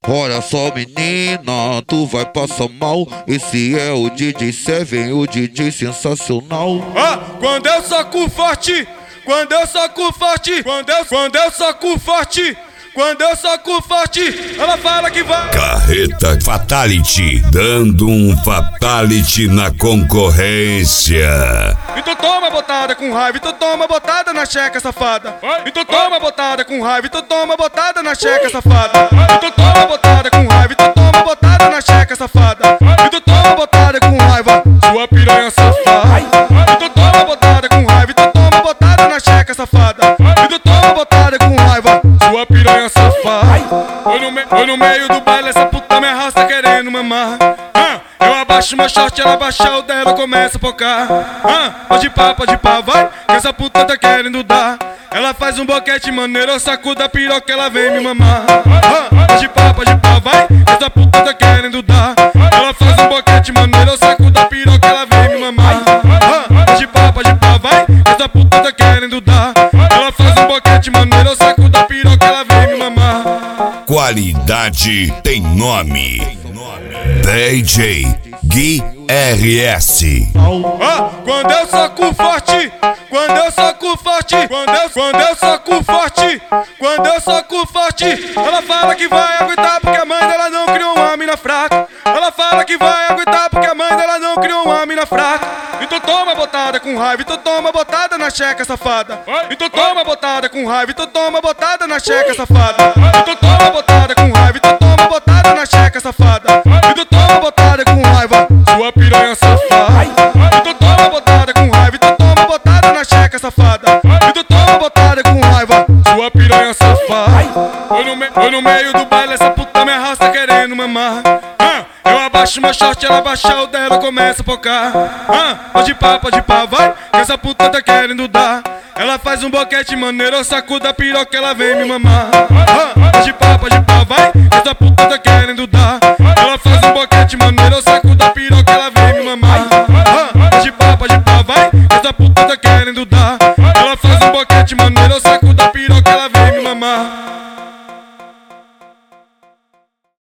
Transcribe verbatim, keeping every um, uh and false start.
Olha só, menina, tu vai passar mal. Esse é o D J Seven, o D J sensacional. Ah, quando eu soco forte, quando eu soco forte, quando eu, quando eu soco forte, quando eu soco forte, ela fala que vai. Carreta Fatality, dando um fatality na concorrência. Então toma botada com raiva, então toma botada na checa, safada. Então toma botada com raiva, então toma botada na checa, safada. Então toma botada com raiva, então toma botada na checa, safada. Então toma botada com raiva, sua piranha safada. Então toma botada com raiva, então toma botada na checa, safada. Então toma botada com raiva, sua piranha safada. Foi no, me, foi no meio do baile, essa puta me arrasta querendo mamar. Ah, eu abaixo meu short, ela abaixa o dela, começa a focar. Ah, pode pá, pode pá, vai, que essa puta tá querendo dar. Ela faz um boquete maneiro, eu sacudo a piroca, ela vem me mamar. Ah, pode pá, pode pá, vai, que essa puta tá querendo dar. Ela faz um boquete maneiro, eu sacudo a piroca, ela vem me mamar. Ah, pode pá, pode pá, vai, que essa puta tá querendo dar. Ela faz um boquete maneiro, eu sacudo a piroca, ela vem me mamar. Qualidade tem nome. D J Gui R S. Ah, quando eu soco forte, quando eu soco forte, quando eu, quando eu soco forte, quando eu soco forte, ela fala que vai aguentar porque a mãe dela não criou uma mina fraca. Ela fala que vai aguentar porque a mãe dela não criou uma mina fraca. Então toma botada com raiva, então toma botada na checa, safada. Então toma botada com raiva, então toma botada na checa, safada. Então toma botada com raiva, então toma botada na checa, safada. Então toma botada com raiva, sua piranha safada. Então toma botada com raiva, então toma botada na checa, safada. Então toma botada com raiva, sua piranha safada. Foi no, me, foi no meio do baile, essa puta me arrasta querendo mamar. Ah, eu abaixo meu short, ela abaixa o dela, começa a focar. Ah, pode pá, pode pá, vai, que essa puta tá querendo dar. Ela faz um boquete maneiro, eu sacudo a piroca, ela vem me mamar. Ah, pode pá, pode pá, vai, que essa puta tá querendo dar. Ela faz um boquete maneiro, eu sacudo a piroca, ela vem me mamar. Ah, pode pá, pode pá, vai, que essa puta tá querendo dar.